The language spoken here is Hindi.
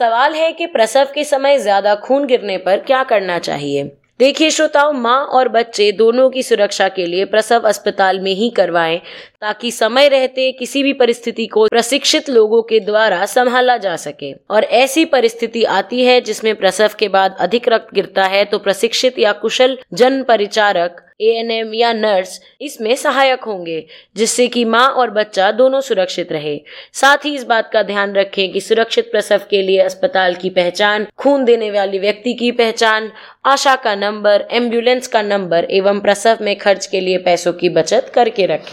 सवाल है कि प्रसव के समय ज्यादा खून गिरने पर क्या करना चाहिए। देखिए श्रोताओं, माँ और बच्चे दोनों की सुरक्षा के लिए प्रसव अस्पताल में ही करवाएं, ताकि समय रहते किसी भी परिस्थिति को प्रशिक्षित लोगों के द्वारा संभाला जा सके। और ऐसी परिस्थिति आती है जिसमें प्रसव के बाद अधिक रक्त गिरता है, तो प्रशिक्षित या कुशल जन परिचारक ANM या नर्स इसमें सहायक होंगे, जिससे कि माँ और बच्चा दोनों सुरक्षित रहे। साथ ही इस बात का ध्यान रखें कि सुरक्षित प्रसव के लिए अस्पताल की पहचान, खून देने वाली व्यक्ति की पहचान, आशा का नंबर, एम्बुलेंस का नंबर एवं प्रसव में खर्च के लिए पैसों की बचत करके रखें।